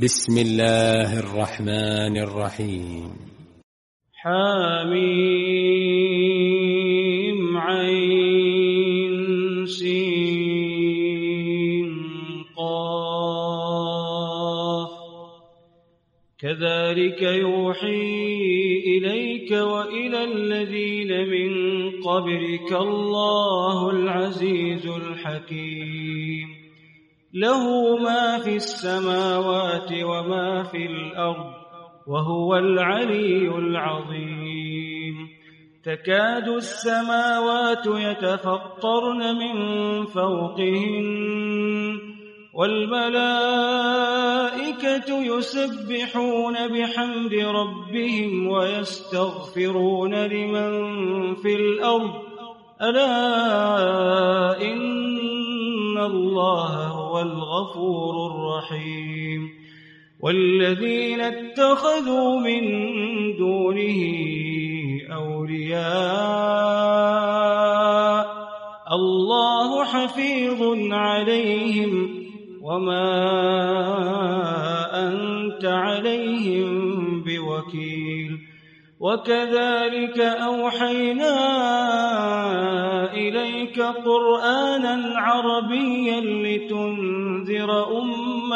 بسم الله الرحمن الرحيم. حميم عين سين قاف كذلك يوحي إليك وإلى الذين من قبلك الله العزيز الحكيم له ما في السماوات وما في الأرض وهو العلي العظيم تكاد السماوات يتفطرن من فوقهن والملائكة يسبحون بحمد ربهم ويستغفرون لمن في الأرض ألا إن الله هو الغفور الرحيم والذين اتخذوا من دونه أولياء الله حفيظ عليهم وما أنت عليهم بوكيل وكذلك أوحينا إليك قرآنا عربيا لتنذر أم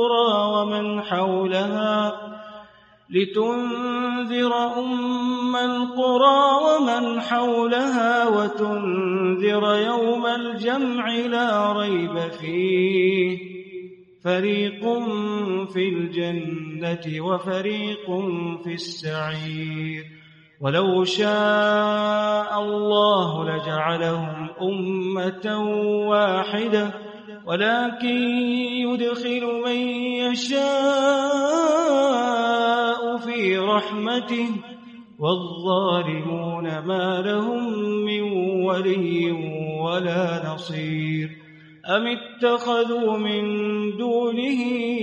القرى ومن حولها وتنذر يوم الجمع لا ريب فيه فريق في الجنة وفريق في السعير ولو شاء الله لجعلهم أمة واحدة ولكن يدخل من يشاء في رحمته والظالمون ما لهم من ولي ولا نصير أم اتخذوا من دونه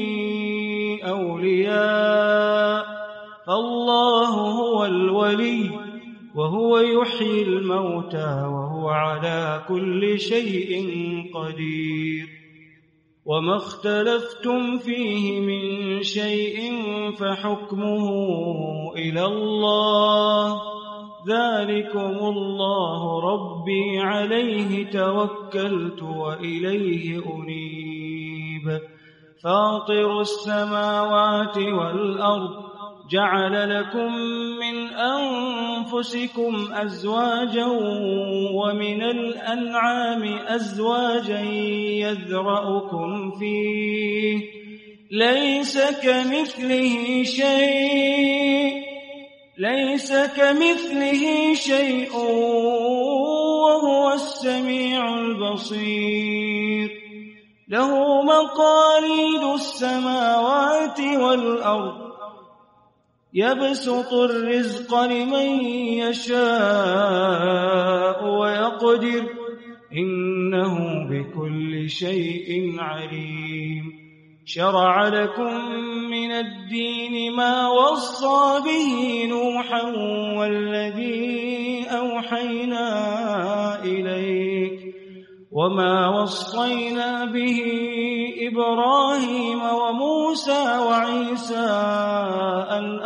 أولياء فالله هو الولي وهو يحيي الموتى وهو على كل شيء قدير وما اختلفتم فيه من شيء فحكمه إلى الله ذلكم الله ربي عليه توكلت وإليه أنيب فاطر السماوات والأرض جعل لكم من أنفسكم أزواجا ومن الأنعام أزواجا يذرأكم فيه ليس كمثله شيء وهو السميع البصير له مقاليد السماوات والأرض يبسط الرزق لمن يشاء ويقدر إنه بكل شيء عليم شرع لكم من الدين ما وصى به نوحا والذي أوحينا إليك وما وصينا به إبراهيم وموسى وعيسى أن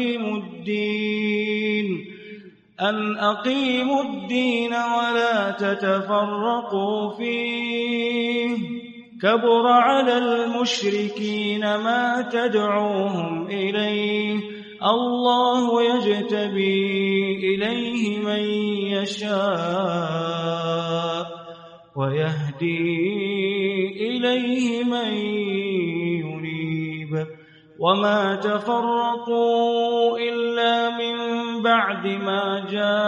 أقيموا الدين ولا تتفرقوا فيه كبر على المشركين ما تدعوهم إليه الله يجتبي إليه من يشاء ويهدي إليه من ينيب وما تفرقوا إلا من بعد ما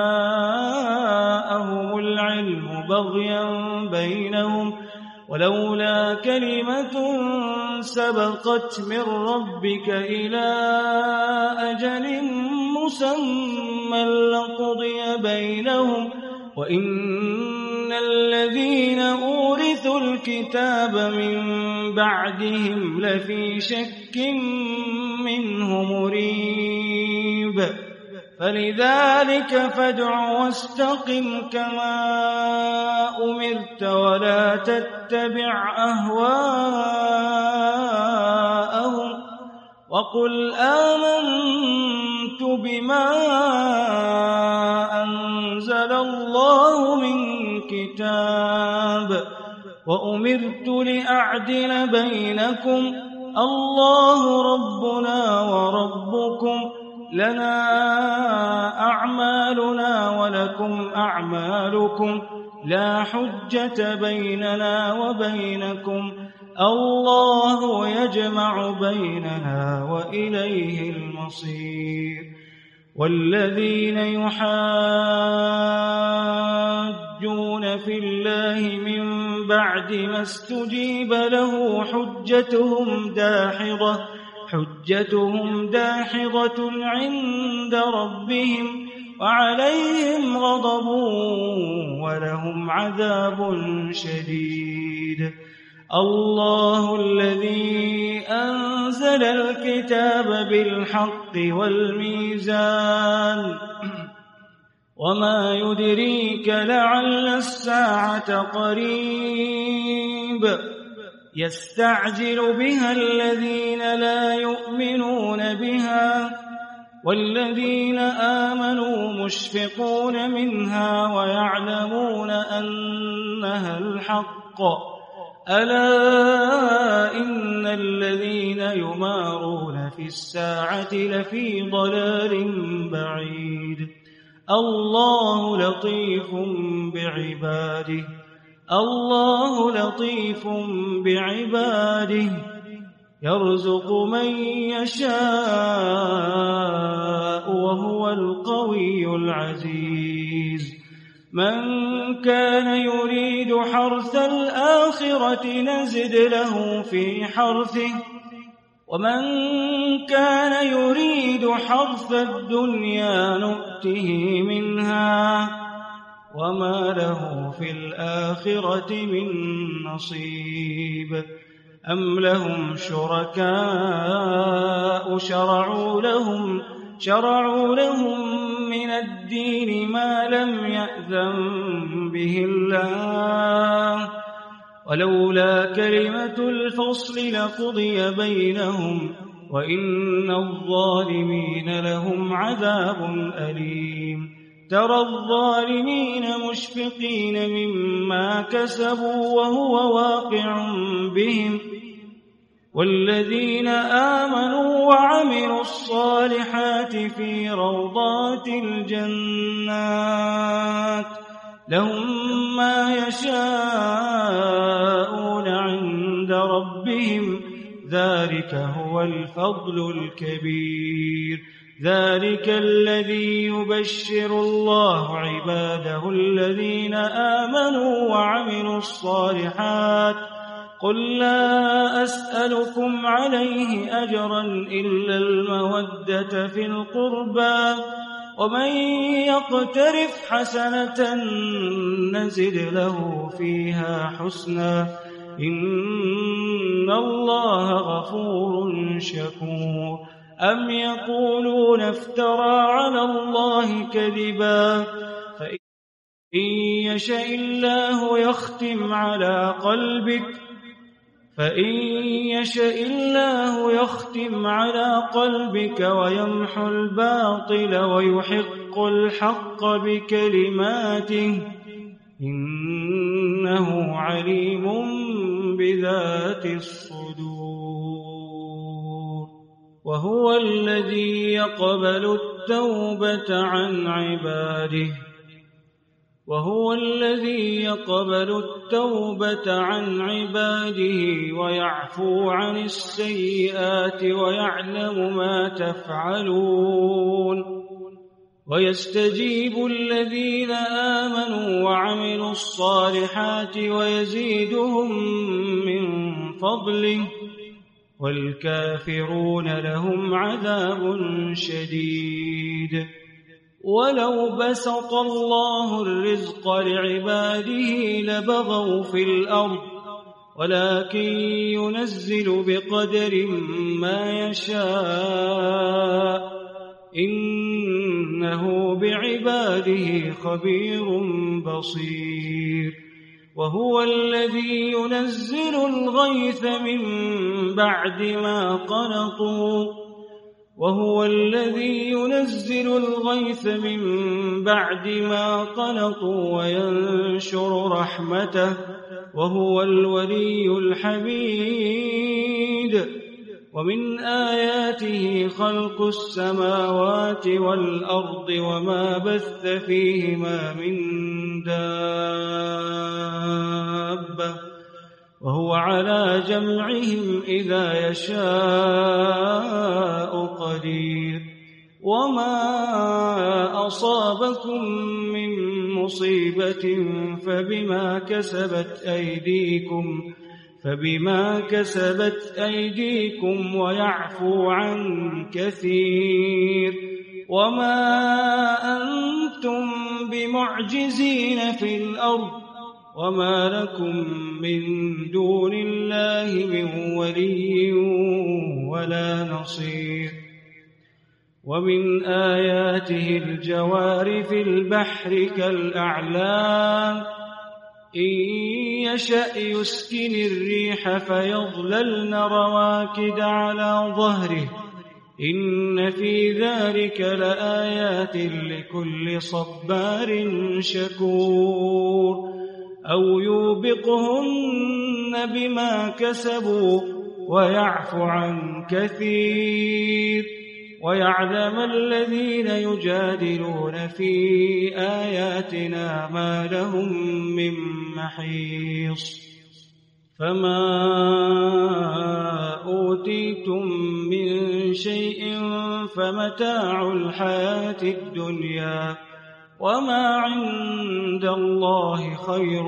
جاءهم العلم بغيا بينهم ولولا كلمة سبقت من ربك إلى أجل مسمى لقضي بينهم وإن الذين أورثوا الكتاب من بعدهم لفي شك منه مريب فلذلك فادع واستقم كما أمرت ولا تتبع أهواءهم وقل آمنت بما أنزل الله من كتاب وأمرت لأعدل بينكم الله ربنا وربكم لنا أعمالنا ولكم أعمالكم لا حجة بيننا وبينكم الله يجمع بيننا وإليه المصير والذين يحاجون في الله من بعد ما استجيب له حجتهم داحضة عند ربهم وعليهم غضب ولهم عذاب شديد الله الذي أنزل الكتاب بالحق والميزان وما يدريك لعل الساعة قريب يستعجل بها الذين لا يؤمنون بها والذين آمنوا مشفقون منها ويعلمون أنها الحق ألا إن الذين يمارون في الساعة لفي ضلال بعيد الله لطيف بعباده يرزق من يشاء وهو القوي العزيز من كان يريد حرث الآخرة نزد له في حرثه ومن كان يريد حرث الدنيا نؤته منها وما له في الآخرة من نصيب أم لهم شركاء شرعوا لهم من الدين ما لم يأذن به الله ولولا كلمة الفصل لقضي بينهم وإن الظالمين لهم عذاب أليم ترى الظالمين مشفقين مما كسبوا وهو واقع بهم والذين آمنوا وعملوا الصالحات في روضات الجنات لهم ما يشاءون عند ربهم ذلك هو الفضل الكبير ذلك الذي يبشر الله عباده الذين آمنوا وعملوا الصالحات قل لا أسألكم عليه أجرا إلا المودة في القربى ومن يقترف حسنة نزد له فيها حسنا إن الله غفور شكور أم يقولون افترى على الله كذبا فإن يشاء الله يختم على قلبك ويمحو الباطل ويحق الحق بكلماته إنه عليم بذات الصدور وهو الذي يقبل التوبة عن عباده ويعفو عن السيئات ويعلم ما تفعلون ويستجيب الذين آمنوا وعملوا الصالحات ويزيدهم من فضله والكافرون لهم عذاب شديد ولو بسط الله الرزق لعباده لبغوا في الأرض ولكن ينزل بقدر ما يشاء إنه بعباده خبير بصير وهو الذي ينزل الغيث من بعد ما قنطوا وينشر رحمته وهو الولي الحميد. ومن آياته خلق السماوات والأرض وما بث فيهما من دابة وهو على جمعهم إذا يشاء قدير. وما أصابكم من مصيبة فبما كسبت أيديكم ويعفو عن كثير. وما أنتم بمعجزين في الأرض وما لكم من دون الله من ولي ولا نصير. ومن آياته الجوار في البحر كالأعلام إن يشأ يسكن الريح فيظللن رواكد على ظهره إن في ذلك لآيات لكل صبار شكور. أو يوبقهن بما كسبوا ويعفو عن كثير ويعلم الذين يجادلون في آياتنا ما لهم من محيص. فما أوتيتم من شيء فمتاع الحياة الدنيا وما عند الله خير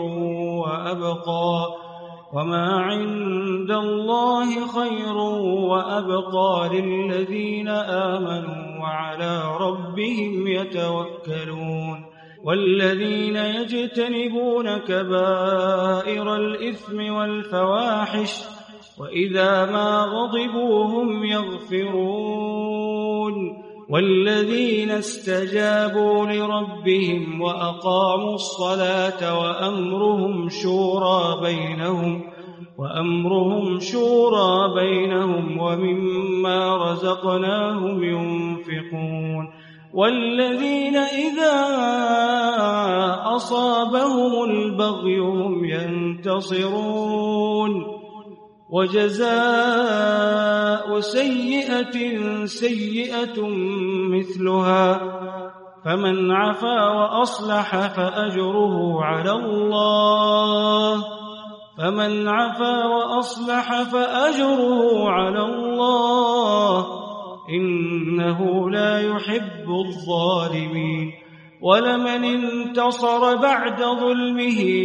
وأبقى للذين آمنوا وعلى ربهم يتوكلون. والذين يجتنبون كبائر الإثم والفواحش وإذا ما غضبوا هم يغفرون. والذين استجابوا لربهم وأقاموا الصلاة وأمرهم شورى بينهم ومما رزقناهم ينفقون. والذين إذا أصابهم البغي هم ينتصرون. وجزاء سيئة مثلها فمن عفا وأصلح فأجره على الله إنه لا يحب الظالمين. ولمن انتصر بعد ظلمه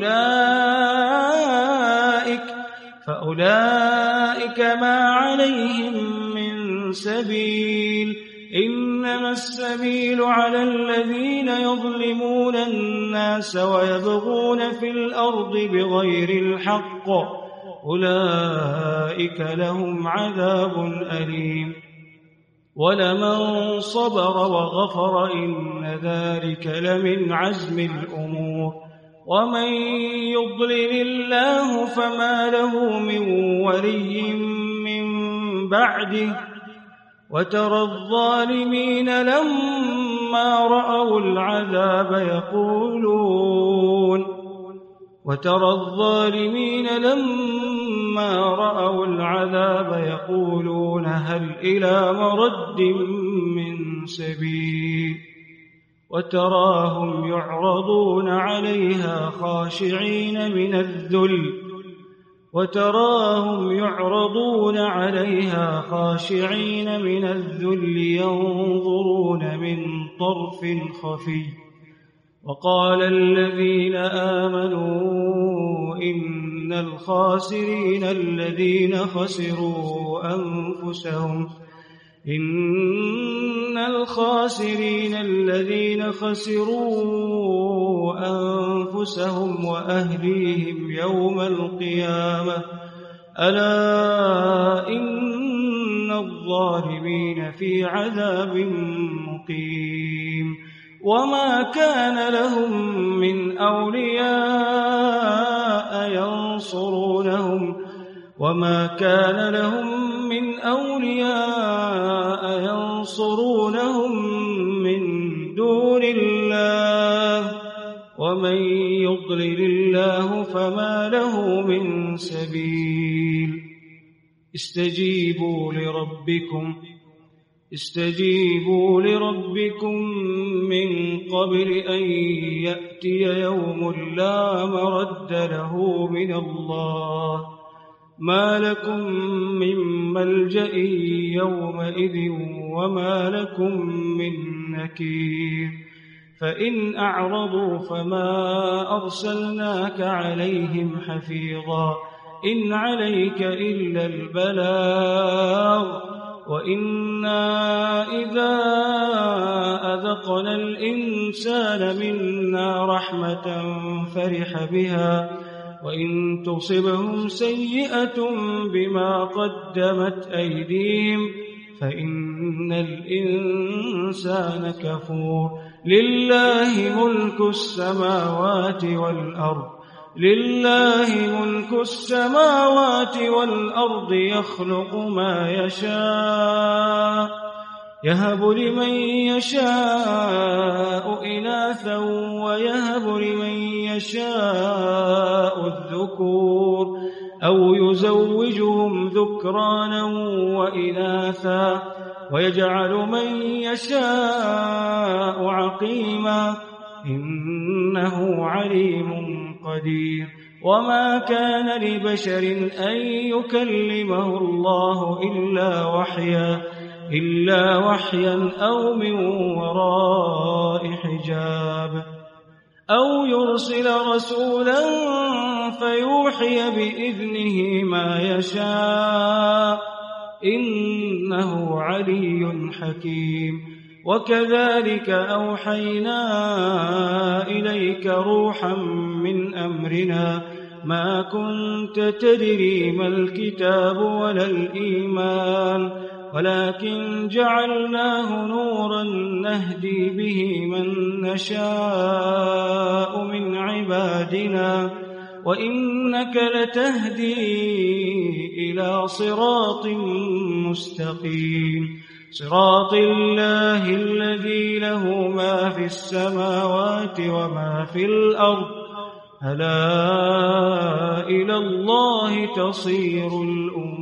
فأولئك ما عليهم من سبيل إنما السبيل على الذين يظلمون الناس ويبغون في الأرض بغير الحق أولئك لهم عذاب أليم. ولمن صبر وغفر إن ذلك لمن عزم الأمور. ومن يضلل الله فما له من ولي من بعده وترى الظالمين لما رأوا العذاب يقولون هل إلى مرد من سبيل. وتراهم يعرضون عليها خاشعين من الذل ينظرون من طرف خفي. وقال الذين آمنوا إن الخاسرين الذين خسروا أنفسهم وأهليهم يوم القيامة ألا إن الظالمين في عذاب مقيم. وما كان لهم من أولياء ينصرونهم من دون الله ومن يضلل الله فما له من سبيل استجيبوا لربكم من قبل أن يأتي يوم لا مرد له من الله ما لكم من ملجأ يومئذ وما لكم من نكير فإن أعرضوا فما أرسلناك عليهم حفيظا إن عليك إلا البلاغ وإنا إذا أذقنا الإنسان منا رحمة فرح بها وإن تصبهم سيئة بما قدمت أيديهم فإن الإنسان كفور لله ملك السماوات والأرض يخلق ما يشاء يهب لمن يشاء إناثا ويهب لمن يشاء الذكور أو يزوجهم ذكرانا وإناثا ويجعل من يشاء عقيما إنه عليم قدير وما كان لبشر أن يكلمه الله إلا وحيا أو من وراء حجاب أو يرسل رسولا فيوحي بإذنه ما يشاء إنه علي حكيم وكذلك أوحينا إليك روحا من أمرنا ما كنت تدري ما الكتاب ولا الإيمان ولكن جعلناه نورا نهدي به من نشاء من عبادنا وإنك لتهدي إلى صراط مستقيم صراط الله الذي له ما في السماوات وما في الأرض ألا إلى الله تصير الأمور